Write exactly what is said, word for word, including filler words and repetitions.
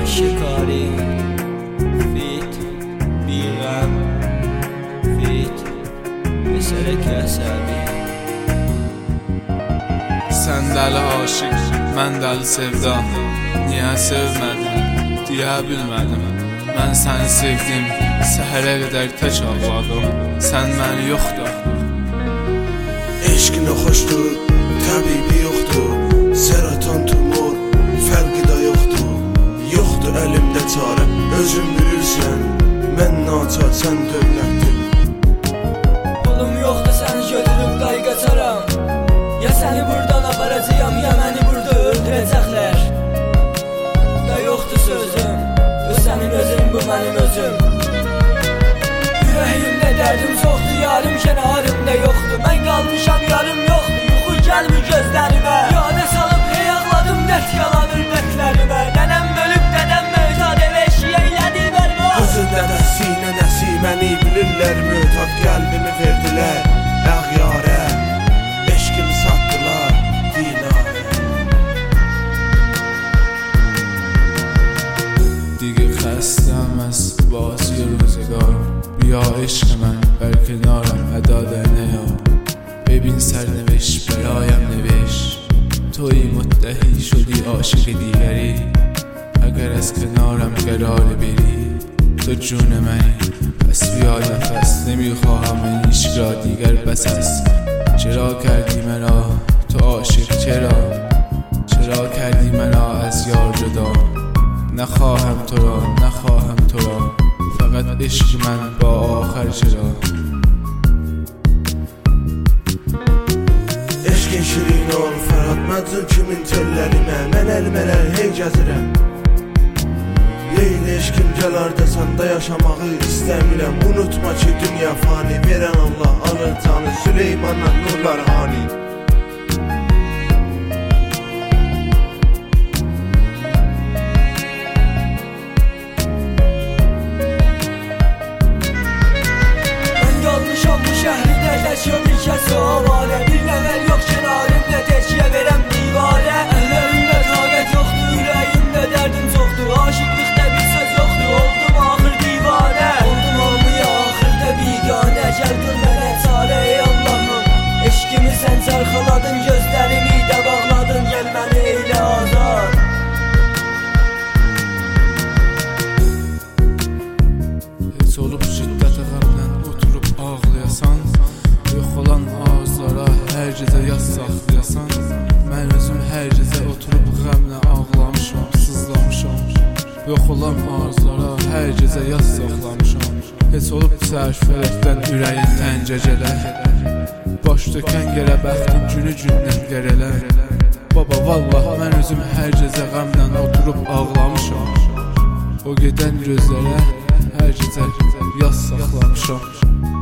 شکاری فیت بیغم فیت پسرک عصبی Sən dəli aşiq, mən dəli sevdam. Niyə sevmədim, deyə bilmədim. Mən səni sevdim, səhərə qədər tək ağladım. Sən məni yoxdur. Eşqin xoşdur, təbibi yoxdur. Seroton tumor, fərqi də yoxdur. Yoxdur əlimdə çarə, özün bilirsən. Mən naçar, sən dövlətdir. Pulum yoxdur, səni götürüb day qaçaram. Ya səni buradan aparacağam, ya məni burada öldürəcəklər. Da yoxdur sözüm, bu sənin özün, bu mənim özüm. Ürəyimdə dərdim çoxdur, yarım kənarımda yoxdur. Mən qalmışam, yarım yoxdur, yuxu gəlmir gözlərimə. Yadə salıb hey ağladım, dərd yalanır bəklərimə. Nənəm bölüb dədəm möhtad ev eşiyə elədi bərba. Qızı dədəsi, nənəsi məni bilirlər. Möhtad qəlbimi verdilər, əğyarə. Eşqimi sattılar, dinarə. دیگه خستم از بازی روزگار. بیا عشق من بر کنارم ادا در نیا. ببین سرنوشت برایم نوشت. توی متحی شدی عاشق دیگری. اگر از کنارم قرار بری تو جون منی. پس بیا نفس نمیخواهم این عشق را دیگر بس است. چرا کردی مرا تو عاشق، چرا چرا کردی مرا از یار جدا. نخواهم تو را نخواهم تو را، فقط عشق من با آخر چرا. Eşqin şirin ol Fərhad Məcnun kimin tellərimə. Mən əlmələr hey gəzirəm. Leyli eşqim gəl ardasanda yaşamağı istəmirəm. Unutma ki dünya fani, verən Allah alır canı. Süleymanla nurlar hani. Mən qalmışam bu şəhridə, yaşıyor bir kəs o avarə. Bir nəvəl yox kənarımda, təkyə verəm divarə. Əllərimdə taqət yoxdur, ürəyimdə dərdim çoxdur. Aşıqlıqda bir söz yoxdur, oldum axır divarə. Oldum olmuya axırda biganə. Gəl qıl mənə çarə ey Allahım. Eşqimi sən çarxaladın, gözlərimi də bağladın. Gəl məni eylə azad. Heç olub şiddət əğəmlə oturub ağlayasan. Yox olan ağızlara hər gecə yaz saxlayasan. Mən özüm hər gecə oturub qəmlə ağlamışam, sızlamışam. Yox olan ağızlara hər gecə yaz saxlamışam. Heç olub sərfələkdən ürəyin təncəcələr. Baş tökən gələ bəxtin günü gündən qərələr. Baba vallah mən özüm hər gecə qəmlə oturub ağlamışam. O gedən gözlərə hər gecə yaz saxlamışam.